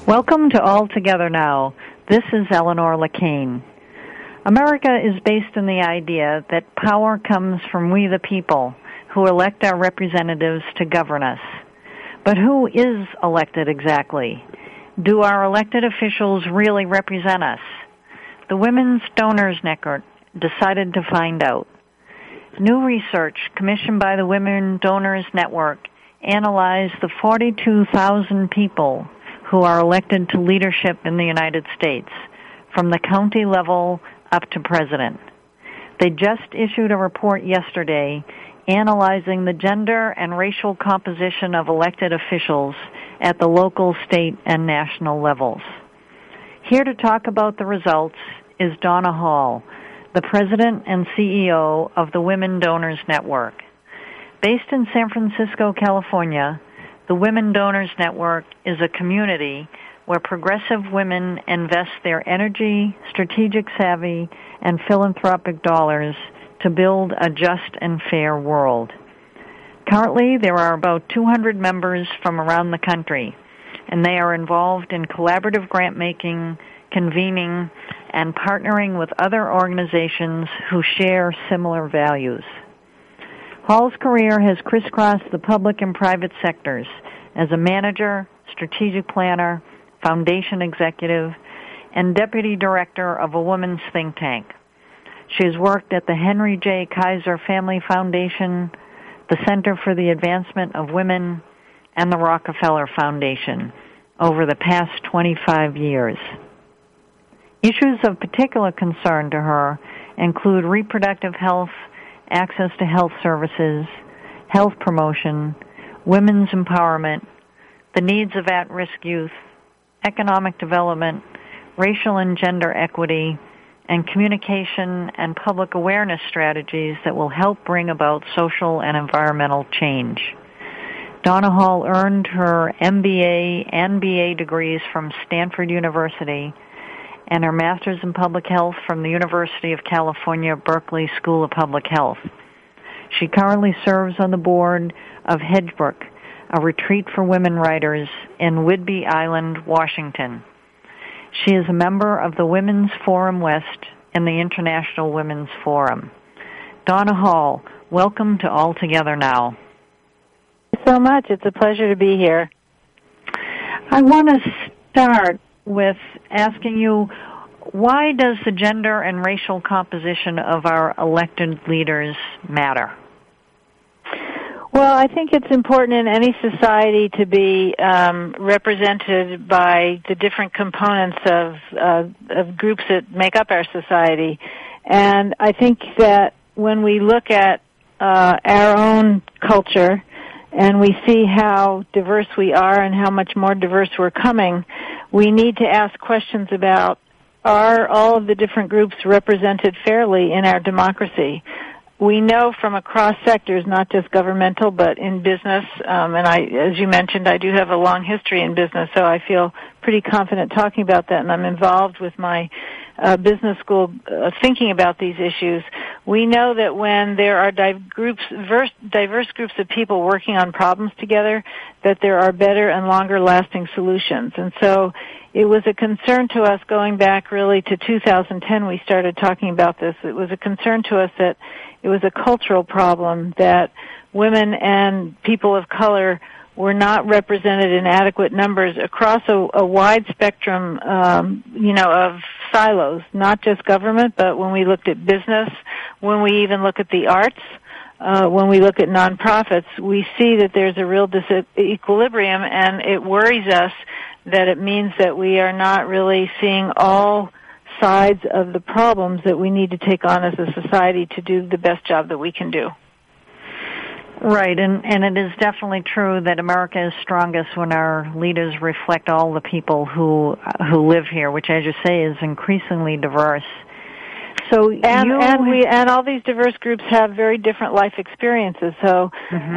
Welcome to All Together Now. This is Eleanor LeCain. America is based on the idea that power comes from we the people who elect our representatives to govern us. But who is elected exactly? Do our elected officials really represent us? The Women's Donors Network decided to find out. New research commissioned by the Women Donors Network analyzed the 42,000 people who are elected to leadership in the United States, from the county level up to president. They just issued a report yesterday analyzing the gender and racial composition of elected officials at the local, state, and national levels. Here to talk about the results is Donna Hall, the president and CEO of the Women Donors Network. Based in San Francisco, California, the Women Donors Network is a community where progressive women invest their energy, strategic savvy, and philanthropic dollars to build a just and fair world. Currently, there are about 200 members from around the country, and they are involved in collaborative grant-making, convening, and partnering with other organizations who share similar values. Hall's career has crisscrossed the public and private sectors as a manager, strategic planner, foundation executive, and deputy director of a women's think tank. She has worked at the Henry J. Kaiser Family Foundation, the Center for the Advancement of Women, and the Rockefeller Foundation over the past 25 years. Issues of particular concern to her include reproductive health, access to health services, health promotion, women's empowerment, the needs of at-risk youth, economic development, racial and gender equity, and communication and public awareness strategies that will help bring about social and environmental change. Donna Hall earned her MBA and BA degrees from Stanford University and her Master's in Public Health from the University of California, Berkeley School of Public Health. She currently serves on the board of Hedgebrook, a retreat for women writers in Whidbey Island, Washington. She is a member of the Women's Forum West and the International Women's Forum. Donna Hall, welcome to All Together Now. Thank you so much. It's a pleasure to be here. I want to start with asking you, why does the gender and racial composition of our elected leaders matter? Well, I think it's important in any society to be represented by the different components of groups that make up our society. And I think that when we look at our own culture and we see how diverse we are and how much more diverse we're coming, we need to ask questions about, are all of the different groups represented fairly in our democracy? We know from across sectors, not just governmental, but in business, as you mentioned, I do have a long history in business, so I feel pretty confident talking about that, and I'm involved with my business school thinking about these issues. We know that when there are diverse groups of people working on problems together, that there are better and longer lasting solutions. And so it was a concern to us going back really to 2010, we started talking about this. It was a concern to us that it was a cultural problem that women and people of color were not represented in adequate numbers across a wide spectrum, of silos, not just government, but when we looked at business, when we even look at the arts, when we look at nonprofits, we see that there's a real disequilibrium, and it worries us that it means that we are not really seeing all sides of the problems that we need to take on as a society to do the best job that we can do. Right, and it is definitely true that America is strongest when our leaders reflect all the people who live here, which, as you say, is increasingly diverse. So and all these diverse groups have very different life experiences. So,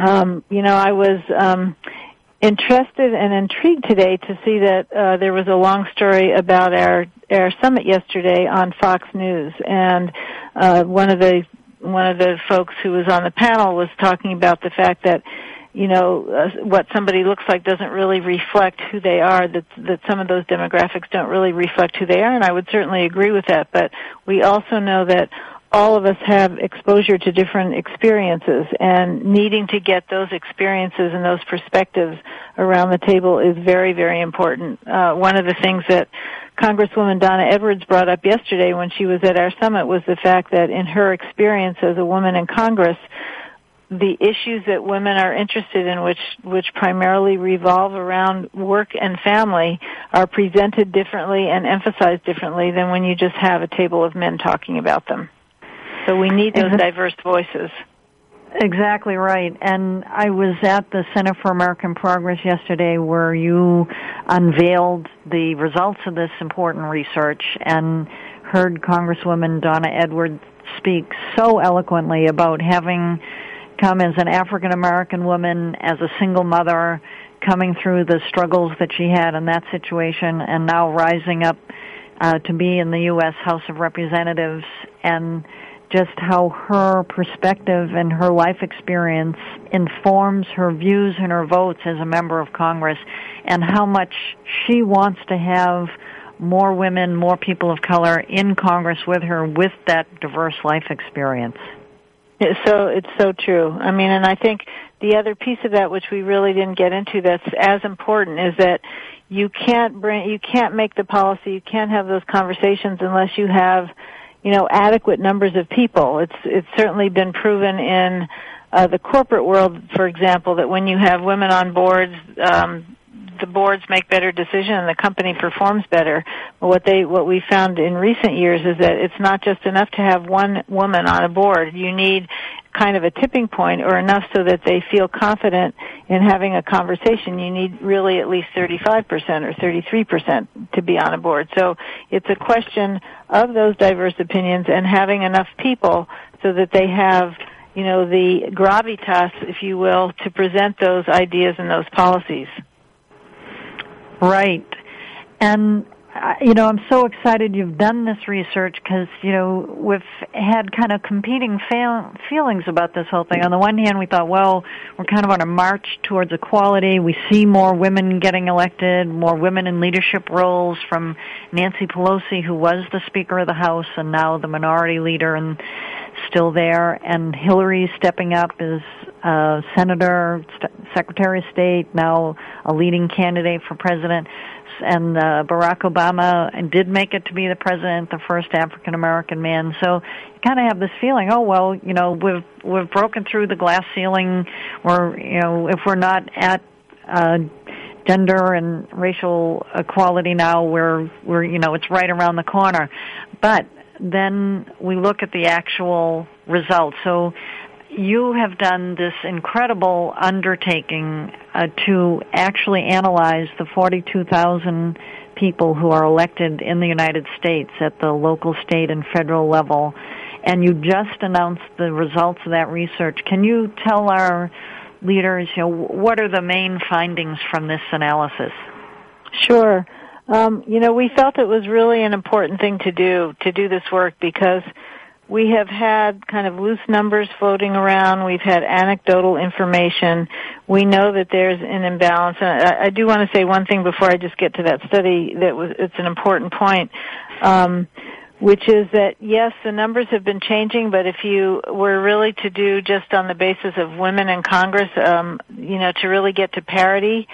I was interested and intrigued today to see that there was a long story about our summit yesterday on Fox News, and one of the folks who was on the panel was talking about the fact that what somebody looks like doesn't really reflect who they are, that some of those demographics don't really reflect who they are, and I would certainly agree with that. But we also know that all of us have exposure to different experiences, and needing to get those experiences and those perspectives around the table is very, very important. One of the things that Congresswoman Donna Edwards brought up yesterday when she was at our summit was the fact that in her experience as a woman in Congress, the issues that women are interested in, which primarily revolve around work and family, are presented differently and emphasized differently than when you just have a table of men talking about them. So we need those diverse voices. Exactly right. And I was at the Center for American Progress yesterday where you unveiled the results of this important research and heard Congresswoman Donna Edwards speak so eloquently about having come as an African American woman, as a single mother, coming through the struggles that she had in that situation, and now rising up to be in the U.S. House of Representatives, and just how her perspective and her life experience informs her views and her votes as a member of Congress, and how much she wants to have more women, more people of color in Congress with her with that diverse life experience. It's so true. I mean, and I think the other piece of that, which we really didn't get into, that's as important, is that you can't make the policy, you can't have those conversations unless you have, adequate numbers of people. It's certainly been proven in the corporate world, for example, that when you have women on boards, the boards make better decisions and the company performs better. But what we found in recent years is that it's not just enough to have one woman on a board. You need kind of a tipping point, or enough so that they feel confident in having a conversation. You need really at least 35% or 33% to be on a board. So it's a question of those diverse opinions and having enough people so that they have, the gravitas, if you will, to present those ideas and those policies. Right. And, I'm so excited you've done this research because, we've had kind of competing feelings about this whole thing. On the one hand, we thought, well, we're kind of on a march towards equality. We see more women getting elected, more women in leadership roles, from Nancy Pelosi, who was the Speaker of the House and now the Minority Leader and still there, and Hillary stepping up as Senator, Secretary of State, now a leading candidate for president, and Barack Obama did make it to be the president, the first African American man. So you kind of have this feeling, oh well, we've broken through the glass ceiling, or if we're not at gender and racial equality now, we're it's right around the corner. But then we look at the actual results. So you have done this incredible undertaking to actually analyze the 42,000 people who are elected in the United States at the local, state, and federal level, and you just announced the results of that research. Can you tell our leaders, what are the main findings from this analysis? Sure. We felt it was really an important thing to do this work, because we have had kind of loose numbers floating around. We've had anecdotal information. We know that there's an imbalance. And I do want to say one thing before I just get to that study it's an important point, which is that, yes, the numbers have been changing, but if you were really to do just on the basis of women in Congress, to really get to parity,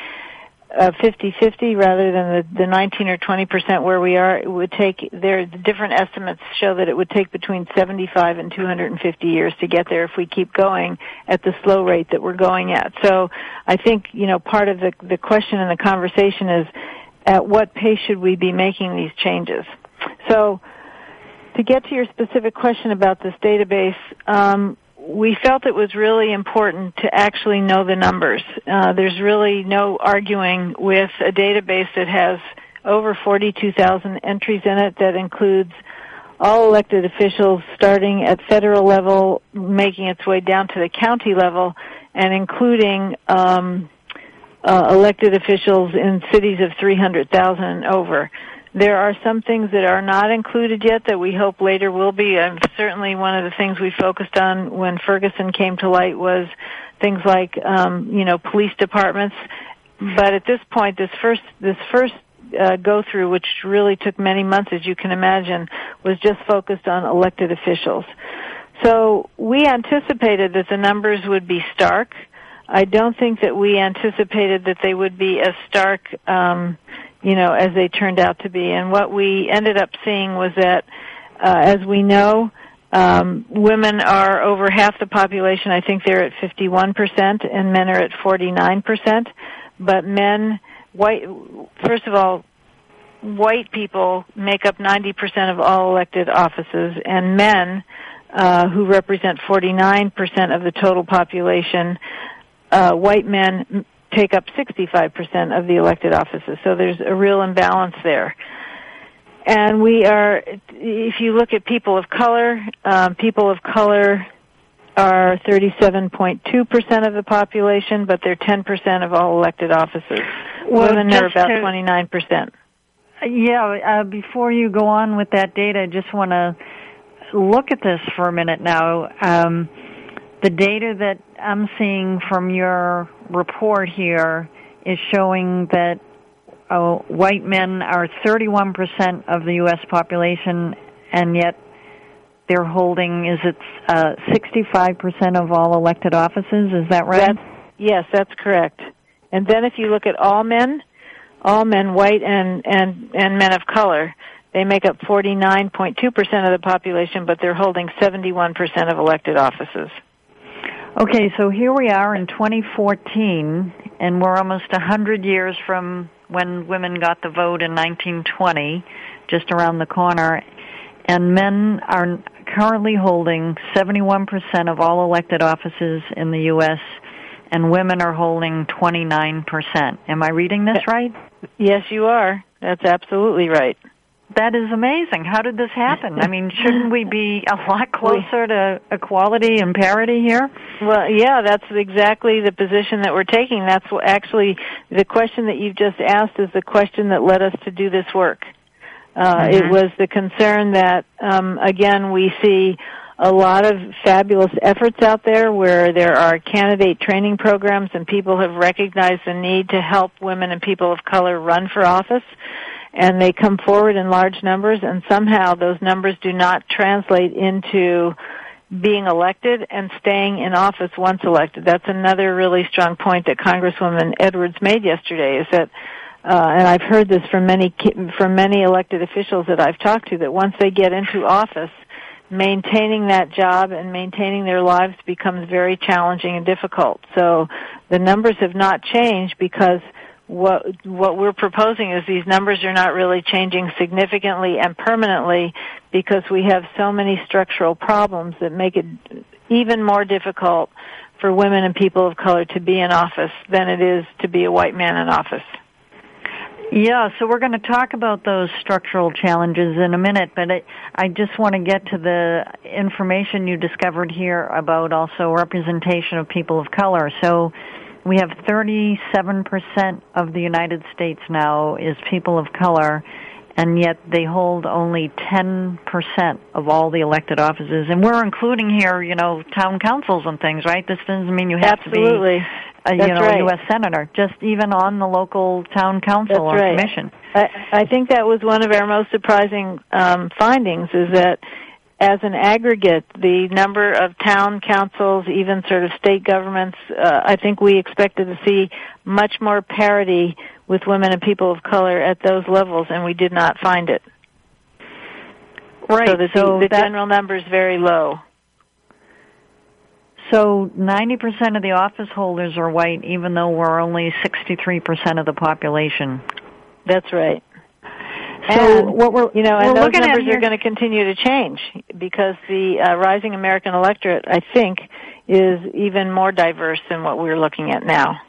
50-50 rather than the 19 or 20% where we are, it would take, the different estimates show that it would take between 75 and 250 years to get there if we keep going at the slow rate that we're going at. So I think, part of the question and the conversation is, at what pace should we be making these changes? So to get to your specific question about this database, we felt it was really important to actually know the numbers. There's really no arguing with a database that has over 42,000 entries in it, that includes all elected officials starting at federal level, making its way down to the county level, and including elected officials in cities of 300,000 and over. There are some things that are not included yet that we hope later will be. Certainly one of the things we focused on when Ferguson came to light was things like, police departments. But at this point, this first go through, which really took many months, as you can imagine, was just focused on elected officials. So we anticipated that the numbers would be stark. I don't think that we anticipated that they would be as stark, as they turned out to be. And what we ended up seeing was that, as we know, women are over half the population. I think they're at 51%, and men are at 49%. But first of all, white people make up 90% of all elected offices, and men, who represent 49% of the total population, white men take up 65% of the elected offices. So there's a real imbalance there. And if you look at people of color are 37.2% of the population, but they're 10% of all elected offices. Women are about 29%. Yeah, before you go on with that data, I just want to look at this for a minute now. The data that I'm seeing from your report here is showing that white men are 31% of the U.S. population, and yet they're holding, 65% of all elected offices? Is that right? Yes, that's correct. And then if you look at all men, white and men of color, they make up 49.2% of the population, but they're holding 71% of elected offices. Okay, so here we are in 2014, and we're almost 100 years from when women got the vote in 1920, just around the corner, and men are currently holding 71% of all elected offices in the U.S., and women are holding 29%. Am I reading this right? Yes, you are. That's absolutely right. That is amazing. How did this happen? I mean, shouldn't we be a lot closer to equality and parity here? Well, yeah, that's exactly the position that we're taking. That's actually the question that you've just asked is the question that led us to do this work. It was the concern that, again, we see a lot of fabulous efforts out there where there are candidate training programs and people have recognized the need to help women and people of color run for office. And they come forward in large numbers, and somehow those numbers do not translate into being elected and staying in office once elected. That's another really strong point that Congresswoman Edwards made yesterday, is that, and I've heard this from many elected officials that I've talked to, that once they get into office, maintaining that job and maintaining their lives becomes very challenging and difficult. So the numbers have not changed because what we're proposing is these numbers are not really changing significantly and permanently because we have so many structural problems that make it even more difficult for women and people of color to be in office than it is to be a white man in office. Yeah, so we're going to talk about those structural challenges in a minute, but I just want to get to the information you discovered here about also representation of people of color. So we have 37% of the United States now is people of color, and yet they hold only 10% of all the elected offices. And we're including here, town councils and things, right? This doesn't mean you have to be a U.S. senator, just even on the local town council or commission. I think that was one of our most surprising findings, is that as an aggregate, the number of town councils, even sort of state governments, I think we expected to see much more parity with women and people of color at those levels, and we did not find it. Right. So the general number is very low. So 90% of the office holders are white, even though we're only 63% of the population. That's right. So and what we're and those looking numbers at are going to continue to change because the rising American electorate, I think, is even more diverse than what we're looking at now.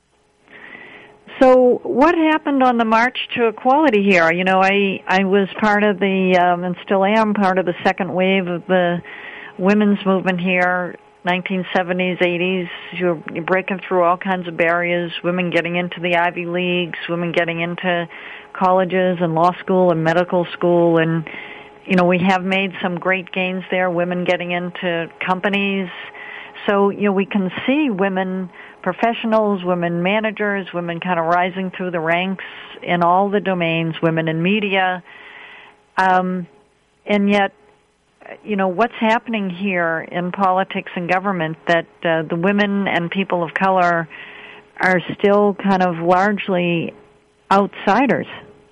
So what happened on the March to Equality here? I was part of the, and still am part of the second wave of the women's movement here 1970s, 80s, you're breaking through all kinds of barriers, women getting into the Ivy Leagues, women getting into colleges and law school and medical school, and, you know, we have made some great gains there, women getting into companies. So, you know, we can see women professionals, women managers, women kind of rising through the ranks in all the domains, women in media. And yet, you know, what's happening here in politics and government that the women and people of color are still kind of largely outsiders?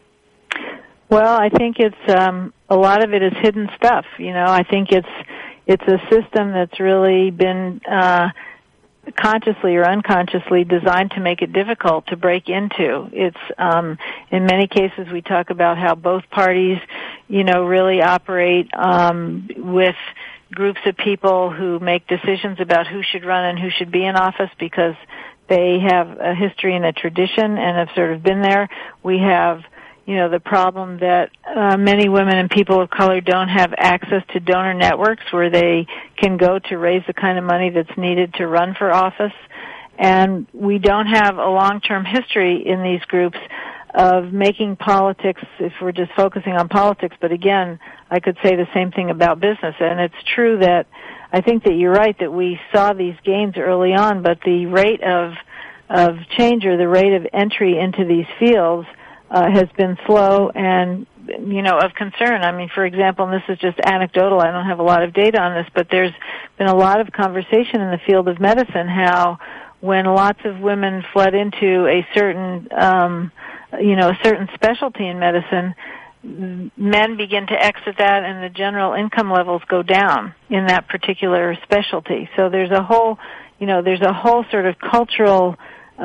Well, I think it's a lot of it is hidden stuff. You know, I think it's a system that's really been consciously or unconsciously designed to make it difficult to break into. It's in many cases we talk about how both parties, you know, really operate with groups of people who make decisions about who should run and who should be in office because they have a history and a tradition and have sort of been there. We have, you know, the problem that many women and people of color don't have access to donor networks where they can go to raise the kind of money that's needed to run for office. And we don't have a long-term history in these groups of making politics, if we're just focusing on politics. But again, I could say the same thing about business. And it's true that I think that you're right that we saw these gains early on, but the rate of change or the rate of entry into these fields has been slow and, you know, of concern. I mean, for example, and this is just anecdotal, I don't have a lot of data on this, but there's been a lot of conversation in the field of medicine how when lots of women fled into a certain, you know, a certain specialty in medicine, men begin to exit that and the general income levels go down in that particular specialty. So there's a whole, you know, there's a whole sort of cultural,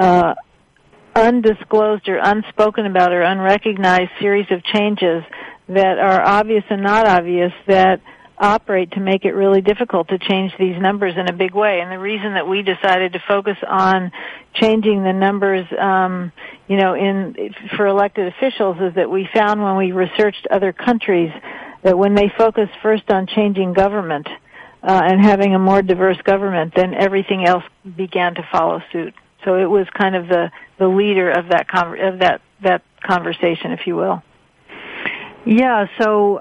undisclosed or unspoken about or unrecognized series of changes that are obvious and not obvious that operate to make it really difficult to change these numbers in a big way. And the reason that we decided to focus on changing the numbers, you know, for elected officials is that we found when we researched other countries that when they focus first on changing government and having a more diverse government, then everything else began to follow suit. So it was kind of the leader of that conversation, if you will. Yeah. So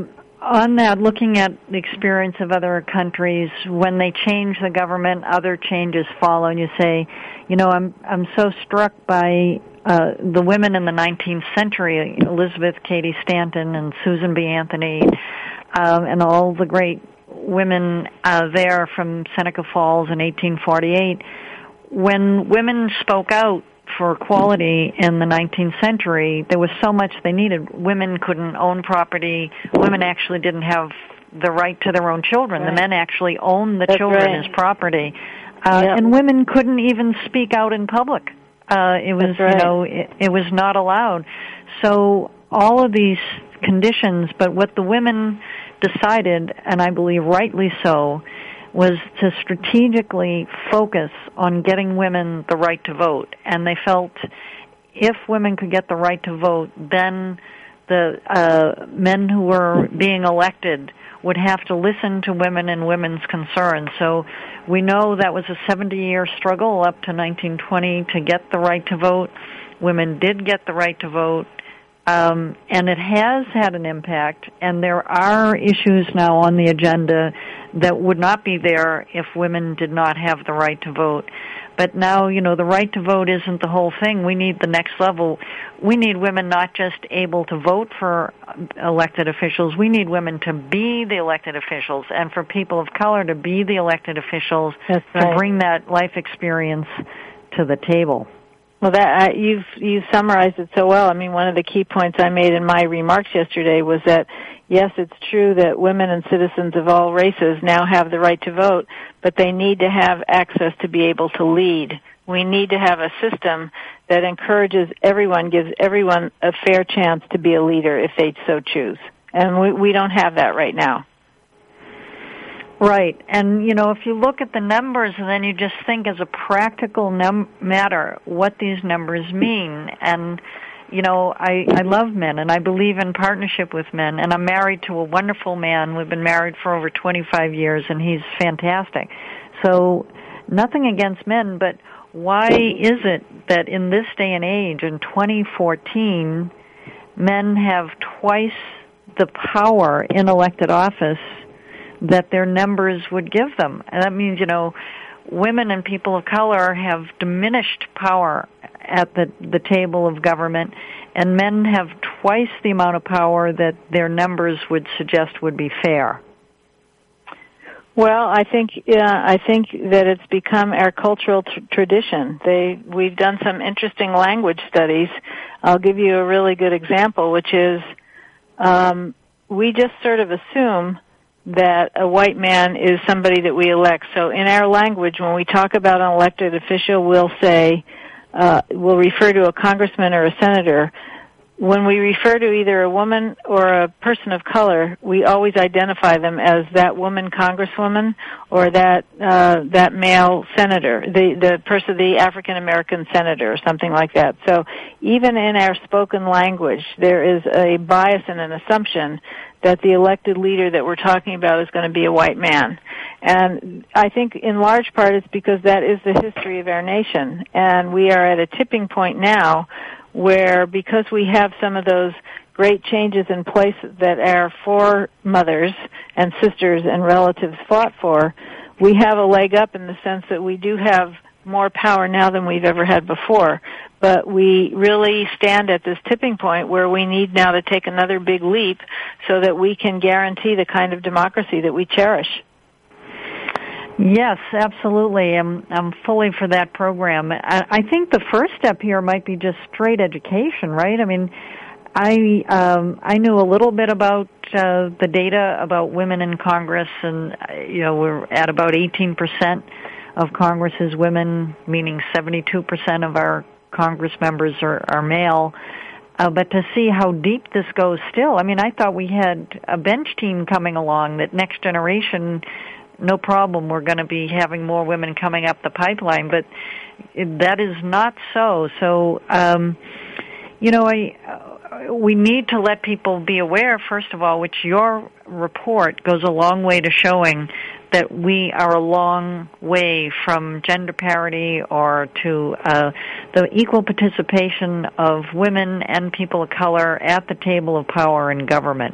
on that, looking at the experience of other countries, when they change the government, other changes follow. And you say, you know, I'm so struck by the women in the 19th century, Elizabeth Cady Stanton and Susan B. Anthony, and all the great women there from Seneca Falls in 1848. When women spoke out for equality in the 19th century, there was so much they needed. Women couldn't own property. Women actually didn't have the right to their own children. Right. The men actually owned the children as property. And women couldn't even speak out in public. It was, you know, it was not allowed. So all of these conditions, but what the women decided, and I believe rightly so, was to strategically focus on getting women the right to vote. And they felt if women could get the right to vote, then the men who were being elected would have to listen to women and women's concerns. So we know that was a 70-year struggle up to 1920 to get the right to vote. Women did get the right to vote. And it has had an impact, and there are issues now on the agenda that would not be there if women did not have the right to vote. But now, you know, the right to vote isn't the whole thing. We need the next level. We need women not just able to vote for elected officials. We need women to be the elected officials, and for people of color to be the elected officials. That's right. To bring that life experience to the table. Well, that you've summarized it so well. I mean, one of the key points I made in my remarks yesterday was that, yes, it's true that women and citizens of all races now have the right to vote, but they need to have access to be able to lead. We need to have a system that encourages everyone, gives everyone a fair chance to be a leader if they so choose. And we don't have that right now. Right. And, you know, if you look at the numbers and then you just think as a practical matter what these numbers mean. And, you know, I love men and I believe in partnership with men. And I'm married to a wonderful man. We've been married for over 25 years and he's fantastic. So nothing against men, but why is it that in this day and age, in 2014, men have twice the power in elected office that their numbers would give them? And that means, women and people of color have diminished power at the table of government, and men have twice the amount of power that their numbers would suggest would be fair. Well, I think that it's become our cultural tradition. We've done some interesting language studies. I'll give you a really good example, which is we just sort of assume that a white man is somebody that we elect. So in our language, when we talk about an elected official, we'll say, we'll refer to a congressman or a senator. When we refer to either a woman or a person of color, we always identify them as that woman congresswoman or that male senator, the African American senator or something like that. So even in our spoken language, there is a bias and an assumption that the elected leader that we're talking about is going to be a white man. And I think in large part it's because that is the history of our nation. And we are at a tipping point now where, because we have some of those great changes in place that our foremothers and sisters and relatives fought for, we have a leg up in the sense that we do have more power now than we've ever had before. But we really stand at this tipping point where we need now to take another big leap so that we can guarantee the kind of democracy that we cherish. Yes, absolutely. I'm fully for that program. I think the first step here might be just straight education, right? I mean, I knew a little bit about the data about women in Congress, and we're at about 18% of Congress is women, meaning 72% of our Congress members are male. But to see how deep this goes still, I mean, I thought we had a bench team coming along that next generation, no problem, we're going to be having more women coming up the pipeline, but that is not so. So, we need to let people be aware, first of all, which your report goes a long way to showing that we are a long way from gender parity or to the equal participation of women and people of color at the table of power in government.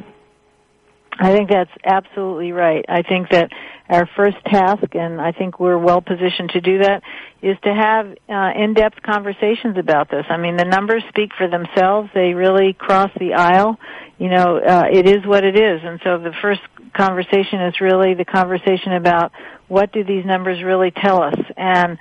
I think that's absolutely right. I think that our first task, and I think we're well positioned to do that, is to have in-depth conversations about this. I mean, the numbers speak for themselves. They really cross the aisle. It is what it is. And so the first conversation is really the conversation about what do these numbers really tell us. And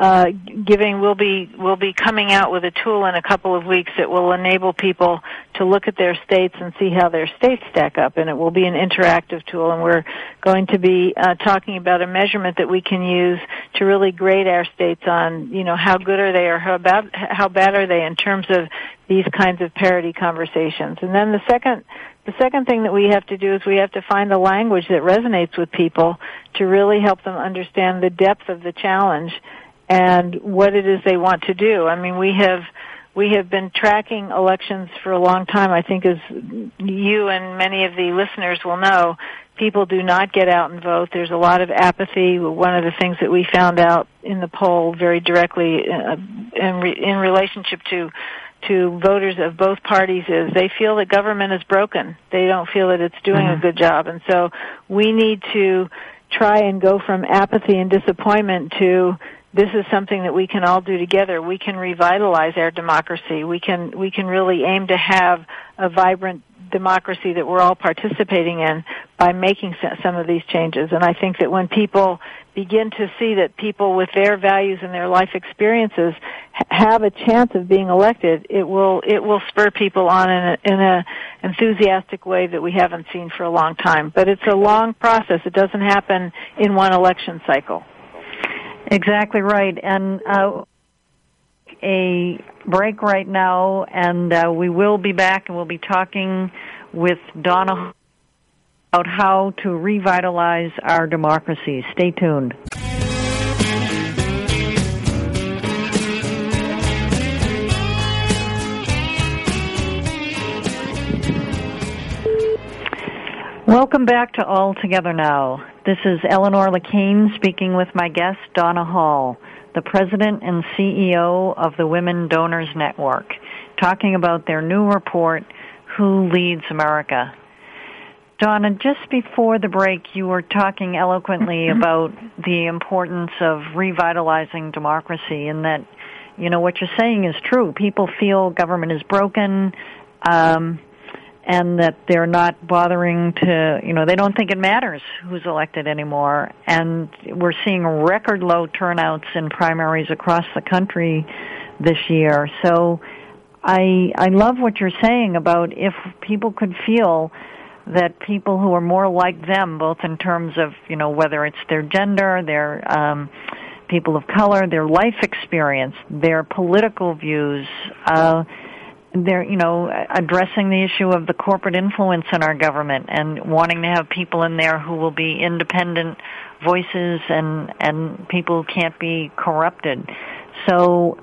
we'll be coming out with a tool in a couple of weeks that will enable people to look at their states and see how their states stack up. And it will be an interactive tool. And we're going to be talking about a measurement that we can use to really grade our states on, how good are they or how bad are they in terms of these kinds of parity conversations. And then the second thing that we have to do is we have to find a language that resonates with people to really help them understand the depth of the challenge and what it is they want to do. I mean, we have been tracking elections for a long time. I think, as you and many of the listeners will know, people do not get out and vote. There's a lot of apathy. One of the things that we found out in the poll very directly in relationship to voters of both parties is they feel that government is broken. They don't feel that it's doing a good job. And so we need to try and go from apathy and disappointment to this is something that we can all do together. We can revitalize our democracy. We can really aim to have a vibrant democracy that we're all participating in by making some of these changes. And I think that when people begin to see that people with their values and their life experiences have a chance of being elected, it will spur people on in a enthusiastic way that we haven't seen for a long time. But it's a long process. It doesn't happen in one election cycle. Exactly right. And a break right now, and we will be back, and we'll be talking with Donna about how to revitalize our democracy. Stay tuned. Welcome back to All Together Now. This is Eleanor LeCain speaking with my guest, Donna Hall, the President and CEO of the Women Donors Network, talking about their new report, Who Leads America? Donna, just before the break, you were talking eloquently about the importance of revitalizing democracy, and that, you know, what you're saying is true. People feel government is broken, and that they're not bothering to, you know, they don't think it matters who's elected anymore. And we're seeing record low turnouts in primaries across the country this year. So I love what you're saying about if people could feel that people who are more like them, both in terms of, you know, whether it's their gender, their people of color, their life experience, their political views, they're, you know, addressing the issue of the corporate influence in our government and wanting to have people in there who will be independent voices and people who can't be corrupted. So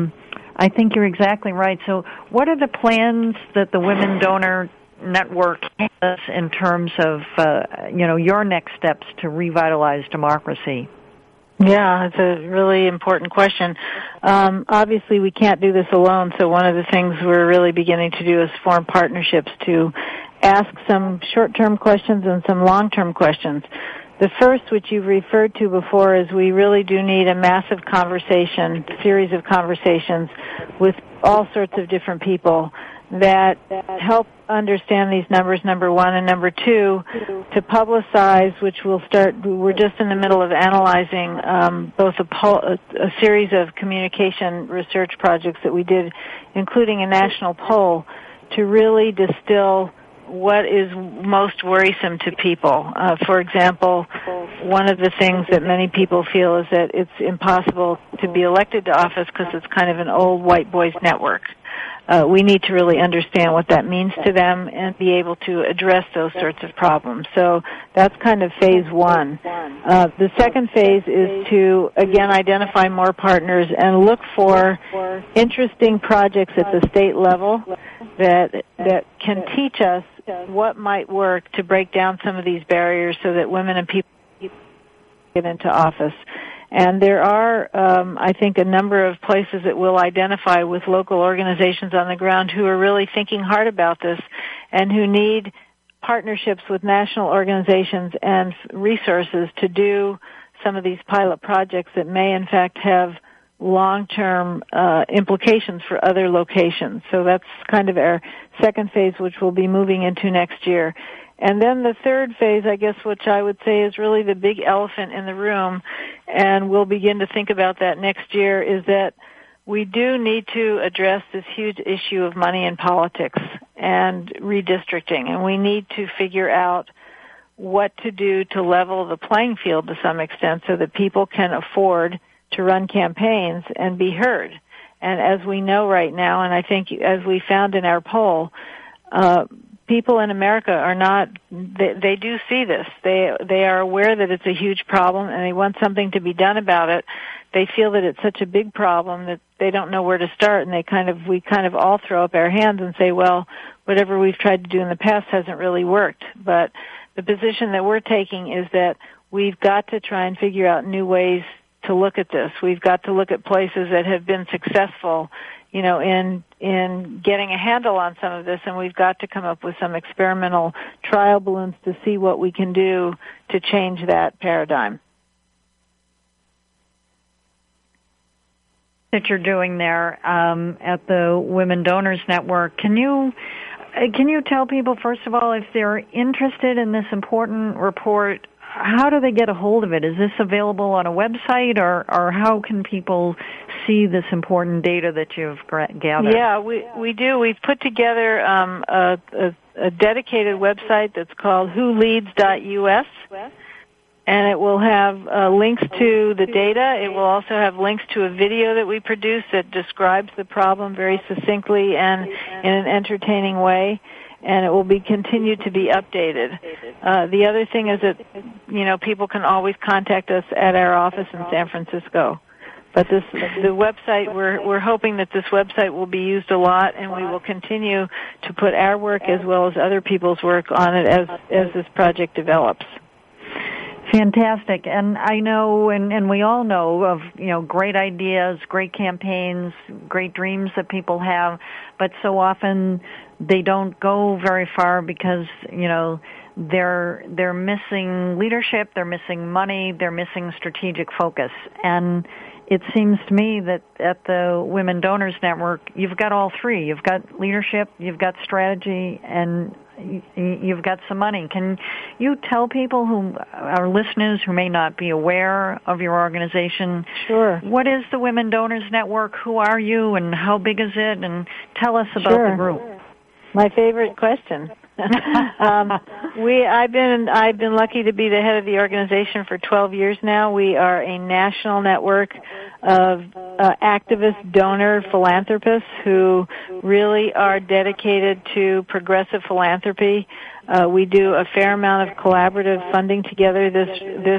I think you're exactly right. So what are the plans that the Women Donor Network has in terms of, you know, your next steps to revitalize democracy? Yeah, it's a really important question. Obviously, we can't do this alone, so one of the things we're really beginning to do is form partnerships to ask some short-term questions and some long-term questions. The first, which you've referred to before, is we really do need a massive series of conversations with all sorts of different people that help understand these numbers, number one, and number two, to publicize, which we're just in the middle of analyzing both a series of communication research projects that we did, including a national poll, to really distill what is most worrisome to people. For example, one of the things that many people feel is that it's impossible to be elected to office because it's kind of an old white boys network. We need to really understand what that means to them and be able to address those sorts of problems. So that's kind of phase one. The second phase is to, again, identify more partners and look for interesting projects at the state level that can teach us what might work to break down some of these barriers so that women and people get into office. And there are, I think, a number of places that we'll identify with local organizations on the ground who are really thinking hard about this and who need partnerships with national organizations and resources to do some of these pilot projects that may, in fact, have long-term implications for other locations. So that's kind of our second phase, which we'll be moving into next year. And then the third phase, I guess, which I would say is really the big elephant in the room, and we'll begin to think about that next year, is that we do need to address this huge issue of money in politics and redistricting, and we need to figure out what to do to level the playing field to some extent so that people can afford to run campaigns and be heard. And as we know right now, and I think as we found in our poll, people in America are not, they do see this. They are aware that it's a huge problem and they want something to be done about it. They feel that it's such a big problem that they don't know where to start, and we kind of all throw up our hands and say, well, whatever we've tried to do in the past hasn't really worked. But the position that we're taking is that we've got to try and figure out new ways to look at this. We've got to look at places that have been successful, you know, in getting a handle on some of this, and we've got to come up with some experimental trial balloons to see what we can do to change that paradigm. That you're doing there at the Women Donors Network. Can you tell people, first of all, if they're interested in this important report, how do they get a hold of it? Is this available on a website, or how can people see this important data that you've gathered? Yeah, we do. We've put together a dedicated website that's called wholeads.us, and it will have links to the data. It will also have links to a video that we produce that describes the problem very succinctly and in an entertaining way. And it will be continued to be updated. The other thing is that, you know, people can always contact us at our office in San Francisco. But the website, we're hoping that this website will be used a lot, and we will continue to put our work as well as other people's work on it as this project develops. Fantastic. And I know, and we all know of, great ideas, great campaigns, great dreams that people have, but so often they don't go very far because, they're missing leadership, they're missing money, they're missing strategic focus. And it seems to me that at the Women Donors Network, you've got all three. You've got leadership, you've got strategy, and you've got some money. Can you tell people who are listeners who may not be aware of your organization? Sure. What is the Women Donors Network? Who are you, and how big is it? And tell us about the group. My favorite question. I've been lucky to be the head of the organization for 12 years now. We are a national network of activist donor philanthropists who really are dedicated to progressive philanthropy. We do a fair amount of collaborative funding together. This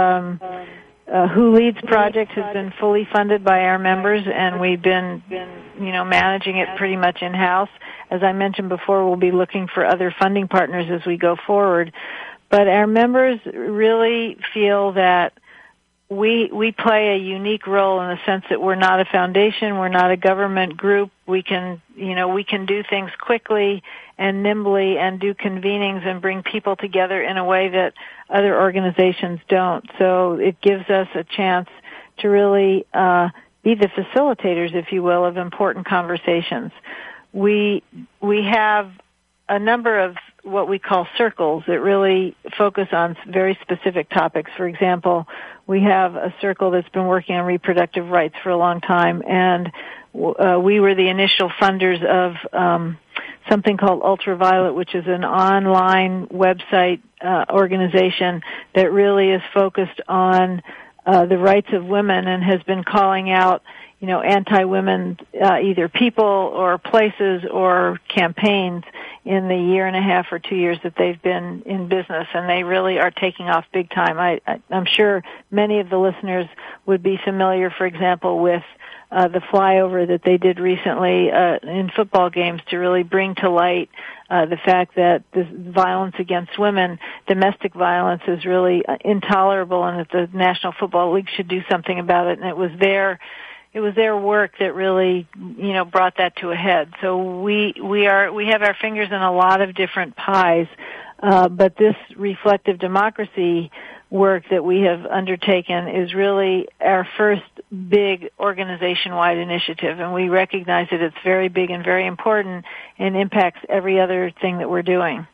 Who Leads project has been fully funded by our members, and we've been managing it pretty much in-house. As I mentioned before, we'll be looking for other funding partners as we go forward. But our members really feel that we play a unique role in the sense that we're not a foundation, we're not a government group. We can do things quickly and nimbly and do convenings and bring people together in a way that other organizations don't. So it gives us a chance to really be the facilitators, if you will, of important conversations. We have a number of what we call circles that really focus on very specific topics. For example, we have a circle that's been working on reproductive rights for a long time, and we were the initial funders of something called Ultraviolet, which is an online website organization that really is focused on the rights of women and has been calling out anti-women, either people or places or campaigns in the year and a half or 2 years that they've been in business, and they really are taking off big time. I'm sure many of the listeners would be familiar, for example, with the flyover that they did recently in football games to really bring to light the fact that this violence against women, domestic violence, is really intolerable, and that the National Football League should do something about it. And it was their work that really, brought that to a head. So we have our fingers in a lot of different pies, but this reflective democracy work that we have undertaken is really our first big organization-wide initiative, and we recognize that it's very big and very important and impacts every other thing that we're doing.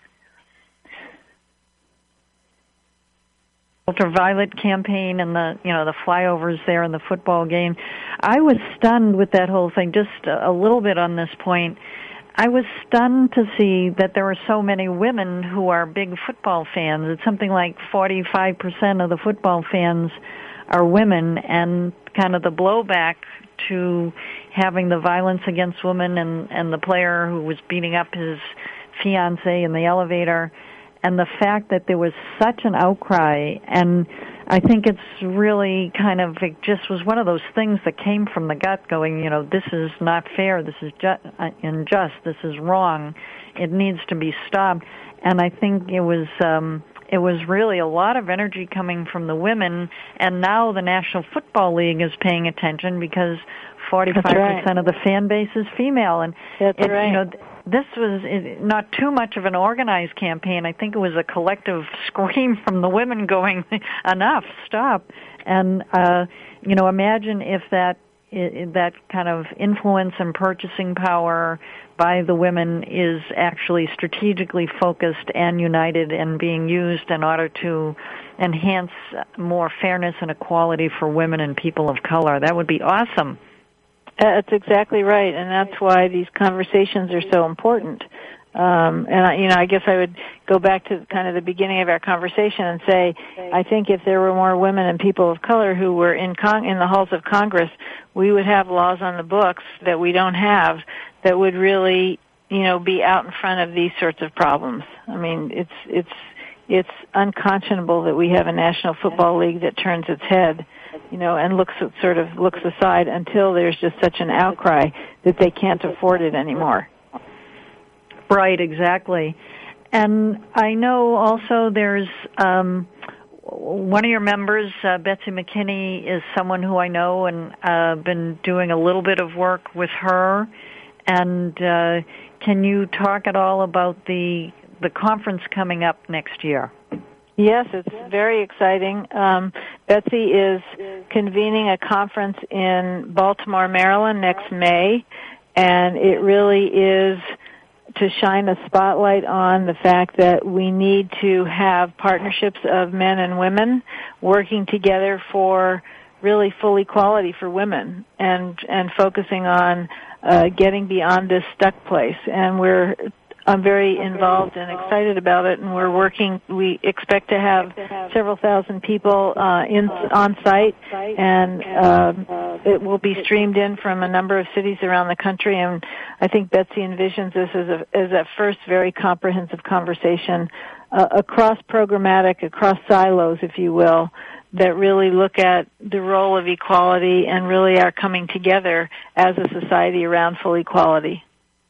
Ultraviolet campaign and the flyovers there in the football game. I was stunned with that whole thing. Just a little bit on this point. I was stunned to see that there were so many women who are big football fans. It's something like 45% of the football fans are women, and kind of the blowback to having the violence against women and the player who was beating up his fiancée in the elevator, and the fact that there was such an outcry. And I think it's really it just was one of those things that came from the gut going, this is not fair, this is unjust, this is wrong, it needs to be stopped. And I think it was really a lot of energy coming from the women, and now the National Football League is paying attention because 45% of the fan base is female. And this was not too much of an organized campaign. I think it was a collective scream from the women going, enough, stop. And, imagine if that kind of influence and purchasing power by the women is actually strategically focused and united and being used in order to enhance more fairness and equality for women and people of color. That would be awesome. That's exactly right, and that's why these conversations are so important. I guess I would go back to kind of the beginning of our conversation and say, I think if there were more women and people of color who were in the halls of Congress, we would have laws on the books that we don't have that would really, be out in front of these sorts of problems. I mean, it's unconscionable that we have a National Football League that turns its head and looks aside until there's just such an outcry that they can't afford it anymore. Right, exactly. And I know also there's one of your members, Betsy McKinney, is someone who I know and been doing a little bit of work with her. And can you talk at all about the conference coming up next year? Yes, it's very exciting. Betsy is convening a conference in Baltimore, Maryland next May, and it really is to shine a spotlight on the fact that we need to have partnerships of men and women working together for really full equality for women and focusing on getting beyond this stuck place. And I'm very involved and excited about it, and we expect to have several thousand people on site, and it will be streamed in from a number of cities around the country, and I think Betsy envisions this as a first very comprehensive conversation across programmatic, across silos, if you will, that really look at the role of equality and really are coming together as a society around full equality.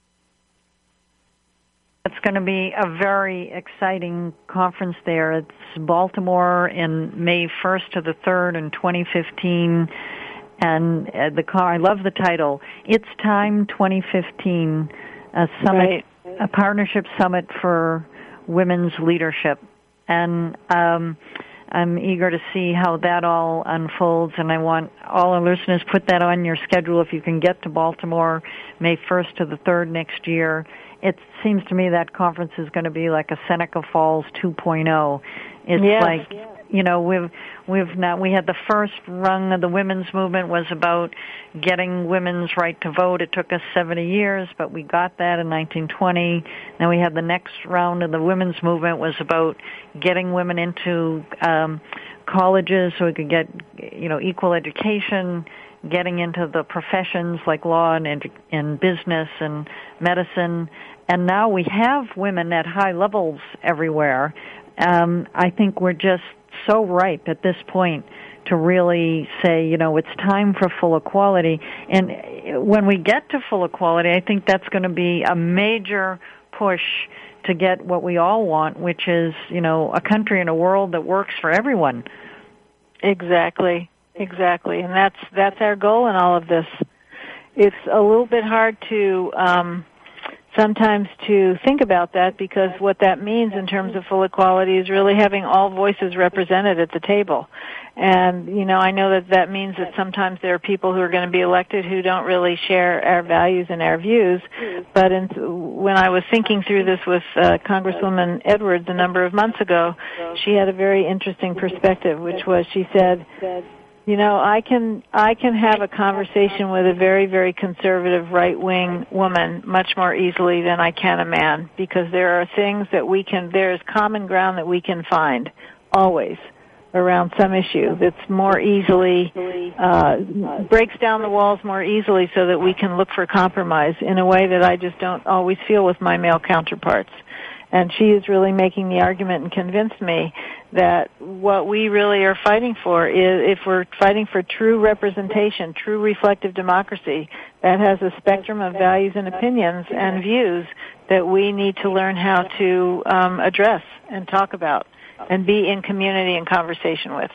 It's going to be a very exciting conference there. It's Baltimore in May 1st to the 3rd in 2015. And I love the title. It's Time 2015, a summit, right. A partnership summit for women's leadership. And I'm eager to see how that all unfolds, and I want all our listeners put that on your schedule if you can get to Baltimore May 1st to the 3rd next year. It seems to me that conference is going to be like a Seneca Falls 2.0. It's we had the first rung of the women's movement was about getting women's right to vote. It took us 70 years, but we got that in 1920. Then we had the next round of the women's movement was about getting women into colleges so we could get, equal education, getting into the professions like law and business and medicine. And now we have women at high levels everywhere. I think we're just so ripe at this point to really say, it's time for full equality. And when we get to full equality, I think that's going to be a major push to get what we all want, which is, a country and a world that works for everyone. Exactly. And that's our goal in all of this. It's a little bit hard to sometimes to think about that, because what that means in terms of full equality is really having all voices represented at the table. And, I know that means that sometimes there are people who are going to be elected who don't really share our values and our views. But when I was thinking through this with Congresswoman Edwards a number of months ago, she had a very interesting perspective, which was she said, I can have a conversation with a very, very conservative right-wing woman much more easily than I can a man, because there are things that there's common ground that we can find always around some issue that's more easily, breaks down the walls more easily so that we can look for compromise in a way that I just don't always feel with my male counterparts. And she is really making the argument and convinced me that what we really are fighting for is, if we're fighting for true representation, true reflective democracy that has a spectrum of values and opinions and views that we need to learn how to address and talk about and be in community and conversation with.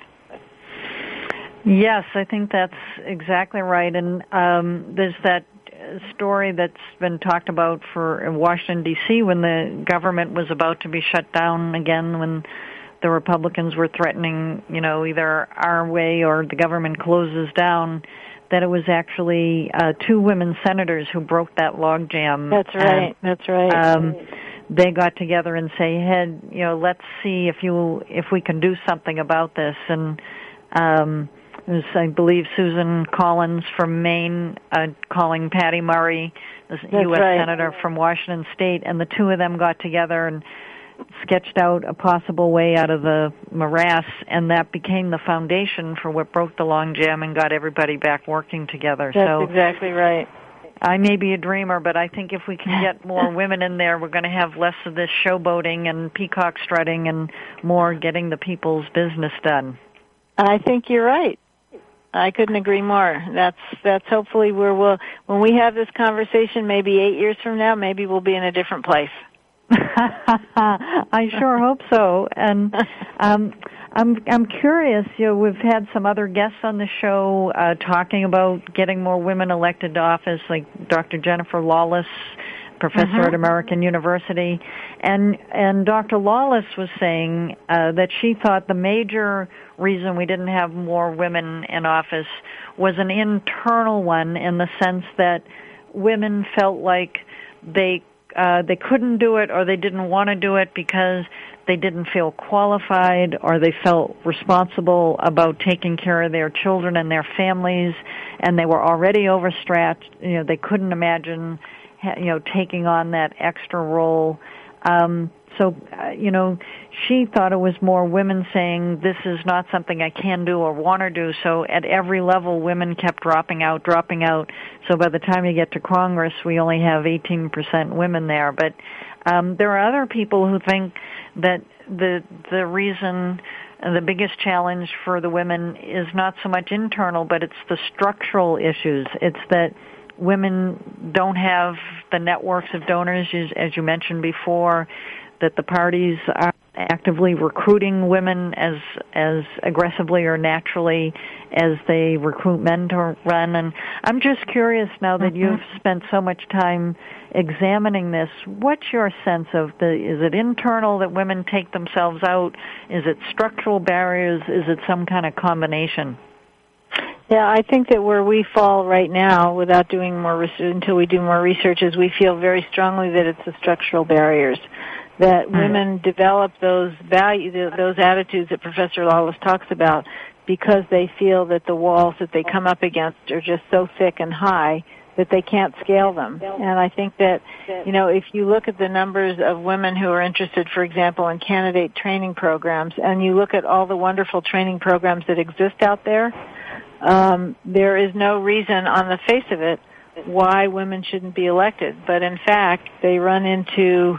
Yes, I think that's exactly right. And there's that story that's been talked about in Washington, D.C., when the government was about to be shut down again, when the Republicans were threatening, either our way or the government closes down, that it was actually 2 women senators who broke that logjam. That's right. That's right. They got together and say, "Hey, let's see if we can do something about this." And it was, I believe, Susan Collins from Maine calling Patty Murray, the U.S. Senator from Washington State, and the 2 of them got together and sketched out a possible way out of the morass, and that became the foundation for what broke the logjam and got everybody back working together. That's exactly right. I may be a dreamer, but I think if we can get more women in there, we're going to have less of this showboating and peacock strutting and more getting the people's business done. I think you're right. I couldn't agree more. That's hopefully where when we have this conversation, maybe 8 years from now, maybe we'll be in a different place. I sure hope so. And I'm curious. We've had some other guests on the show talking about getting more women elected to office, like Dr. Jennifer Lawless, professor at American University, and Dr. Lawless was saying that she thought the major reason we didn't have more women in office was an internal one, in the sense that women felt like they couldn't do it, or they didn't want to do it because they didn't feel qualified, or they felt responsible about taking care of their children and their families, and they were already overstretched. They couldn't imagine taking on that extra role. She thought it was more women saying, this is not something I can do or want to do. So at every level, women kept dropping out. So by the time you get to Congress, we only have 18% women there. But there are other people who think that the reason, the biggest challenge for the women is not so much internal, but it's the structural issues. It's that women don't have the networks of donors, as you mentioned before, that the parties are actively recruiting women as aggressively or naturally as they recruit men to run. And I'm just curious, now that you've spent so much time examining this, what's your sense of is it internal that women take themselves out? Is it structural barriers? Is it some kind of combination? Yeah, I think that where we fall right now, without doing more until we do more research, is we feel very strongly that it's the structural barriers, that women develop those those attitudes that Professor Lawless talks about, because they feel that the walls that they come up against are just so thick and high that they can't scale them. And I think that, if you look at the numbers of women who are interested, for example, in candidate training programs, and you look at all the wonderful training programs that exist out there, there is no reason on the face of it why women shouldn't be elected. But in fact, they run into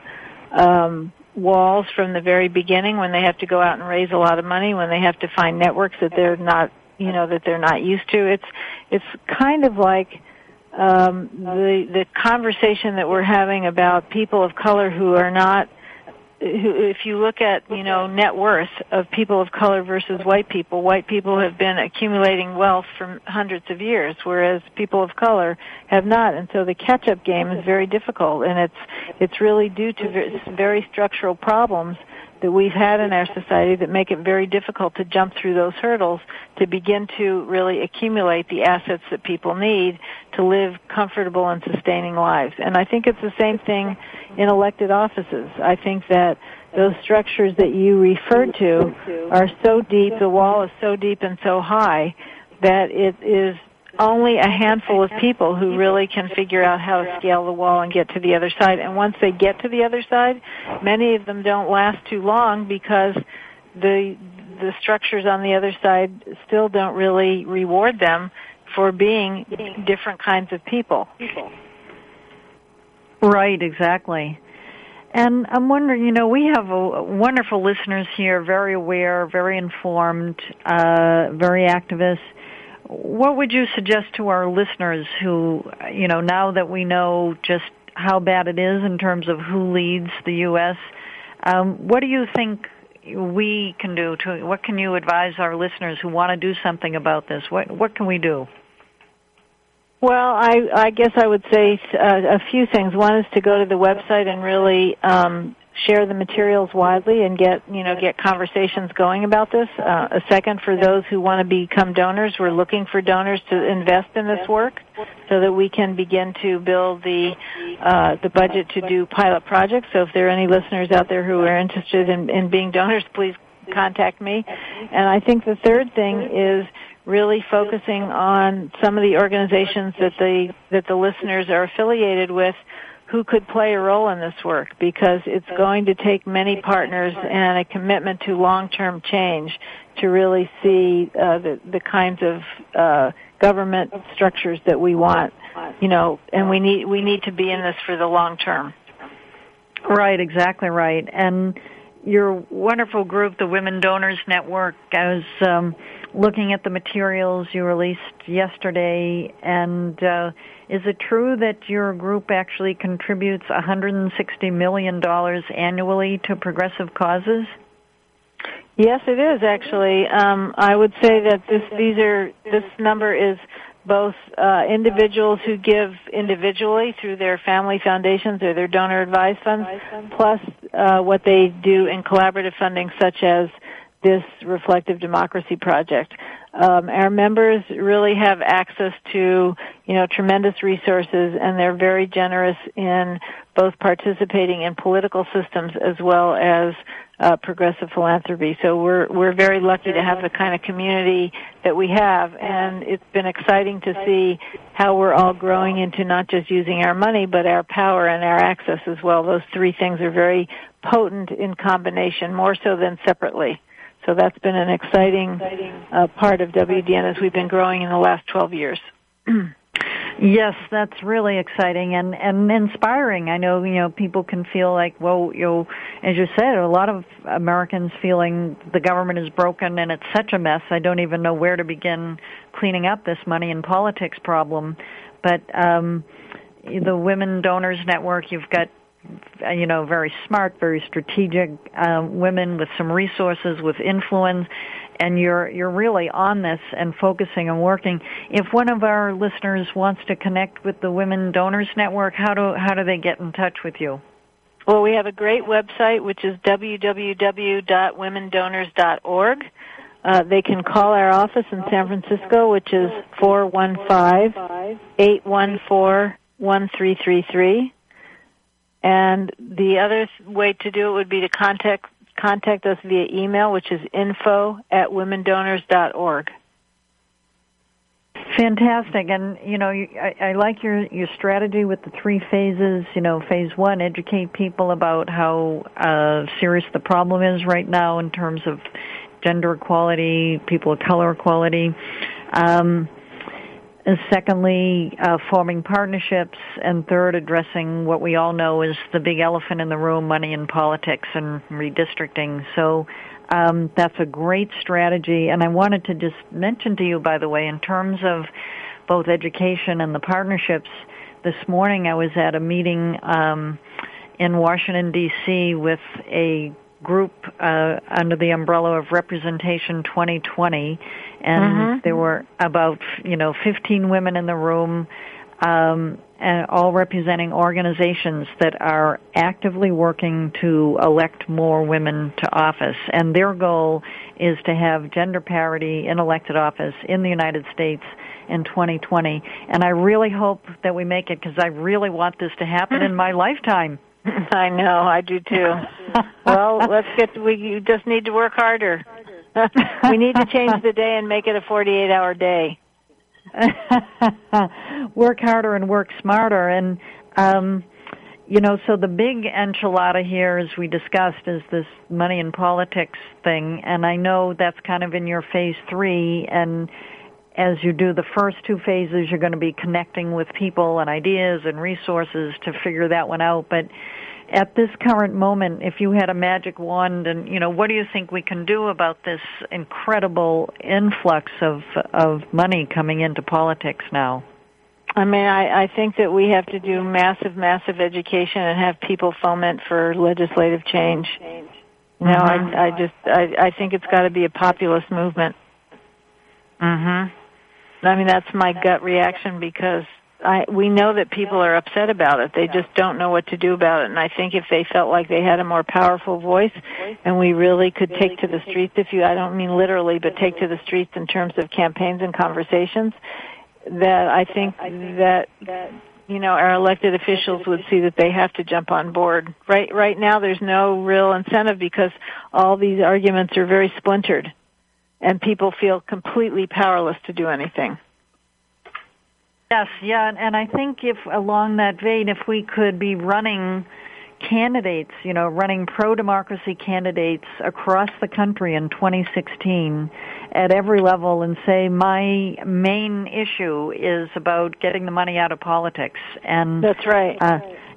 walls from the very beginning, when they have to go out and raise a lot of money, when they have to find networks that they're not, that they're not used to. It's kind of like the conversation that we're having about people of color who are not. If you look at, net worth of people of color versus white people have been accumulating wealth for hundreds of years, whereas people of color have not. And so the catch-up game is very difficult, and it's really due to very structural problems that we've had in our society that make it very difficult to jump through those hurdles to begin to really accumulate the assets that people need to live comfortable and sustaining lives. And I think it's the same thing in elected offices. I think that those structures that you referred to are so deep, the wall is so deep and so high, that it is only a handful of people who really can figure out how to scale the wall and get to the other side. And once they get to the other side, many of them don't last too long, because the structures on the other side still don't really reward them for being different kinds of people. Right, exactly. And I'm wondering, we have wonderful listeners here, very aware, very informed, very activist. What would you suggest to our listeners who, now that we know just how bad it is in terms of who leads the U.S., what do you think we can do? What can you advise our listeners who want to do something about this? What can we do? Well, I guess I would say a few things. One is to go to the website and really share the materials widely and get conversations going about this. A second, for those who want to become donors, we're looking for donors to invest in this work so that we can begin to build the budget to do pilot projects. So if there are any listeners out there who are interested in being donors, please contact me. And I think the third thing is really focusing on some of the organizations that the listeners are affiliated with who could play a role in this work, because it's going to take many partners and a commitment to long-term change to really see the kinds of government structures that we want, and we need to be in this for the long term. Right, exactly right. And your wonderful group, the Women Donors Network, I was looking at the materials you released yesterday, and is it true that your group actually contributes $160 million annually to progressive causes? Yes, it is actually. I would say that this number is both individuals who give individually through their family foundations or their donor advised funds, plus what they do in collaborative funding, such as this Reflective Democracy Project. Our members really have access to, tremendous resources, and they're very generous in both participating in political systems as well as progressive philanthropy. So we're very lucky to have the kind of community that we have, and it's been exciting to see how we're all growing into not just using our money, but our power and our access as well. Those three things are very potent in combination, more so than separately. So that's been an exciting part of WDN as we've been growing in the last 12 years. Yes, that's really exciting and inspiring. I know, people can feel like, well, as you said, a lot of Americans feeling the government is broken and it's such a mess. I don't even know where to begin cleaning up this money in politics problem. But the Women Donors Network, you've got very smart, very strategic women with some resources, with influence, and you're really on this and focusing and working. If one of our listeners wants to connect with the Women Donors Network, how do they get in touch with you? Well, we have a great website, which is www.womendonors.org. They can call our office in San Francisco, which is 415-814-1333. And the other way to do it would be to contact us via email, which is info@womendonors.org. Fantastic. And, I like your strategy with the three phases. Phase one, educate people about how serious the problem is right now in terms of gender equality, people of color equality. And secondly, forming partnerships, and third, addressing what we all know is the big elephant in the room, money in politics and redistricting. So that's a great strategy. And I wanted to just mention to you, by the way, in terms of both education and the partnerships, this morning I was at a meeting in Washington, D.C. with a group under the umbrella of Representation 2020, and there were about 15 women in the room, and all representing organizations that are actively working to elect more women to office. And their goal is to have gender parity in elected office in the United States in 2020. And I really hope that we make it, because I really want this to happen in my lifetime. I know, I do too. Well, you just need to work harder. We need to change the day and make it a 48-hour day. Work harder and work smarter. And, so the big enchilada here, as we discussed, is this money in politics thing. And I know that's kind of in your phase 3. And as you do the first 2 phases, you're going to be connecting with people and ideas and resources to figure that one out. But at this current moment, if you had a magic wand, and what do you think we can do about this incredible influx of money coming into politics now? I think that we have to do massive education and have people foment for legislative change. I think it's got to be a populist movement. That's my gut reaction, because we know that people are upset about it. They just don't know what to do about it. And I think if they felt like they had a more powerful voice, and we really could take to the streets, I don't mean literally, but take to the streets in terms of campaigns and conversations, that I think that our elected officials would see that they have to jump on board. Right now there's no real incentive, because all these arguments are very splintered, and people feel completely powerless to do anything. Yes, yeah, and I think if along that vein, if we could be running candidates, running pro-democracy candidates across the country in 2016 at every level, and say, my main issue is about getting the money out of politics. And that's right.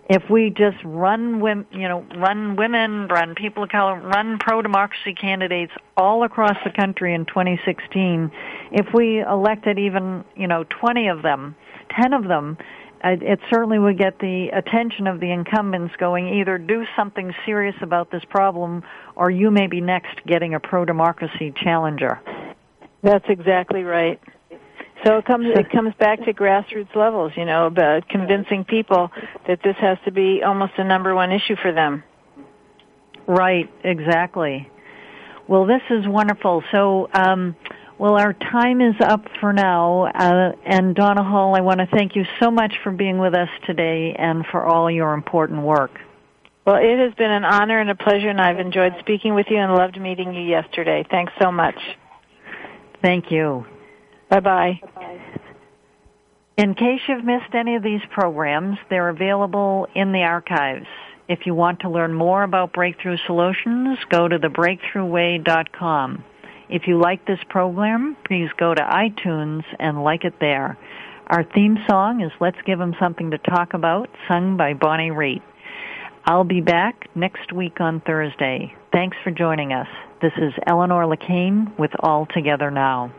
If we just run women, run people of color, run pro-democracy candidates all across the country in 2016, if we elected even, 20 of them, 10 of them, it certainly would get the attention of the incumbents going, either do something serious about this problem or you may be next getting a pro-democracy challenger. That's exactly right. So it comes back to grassroots levels, about convincing people that this has to be almost a number one issue for them. Right, exactly. Well, this is wonderful. So, our time is up for now. And Donna Hall, I want to thank you so much for being with us today and for all your important work. Well, it has been an honor and a pleasure, and I've enjoyed speaking with you and loved meeting you yesterday. Thanks so much. Thank you. Bye-bye. In case you've missed any of these programs, they're available in the archives. If you want to learn more about Breakthrough Solutions, go to thebreakthroughway.com. If you like this program, please go to iTunes and like it there. Our theme song is Let's Give 'Em Something to Talk About, sung by Bonnie Raitt. I'll be back next week on Thursday. Thanks for joining us. This is Eleanor LeCain with All Together Now.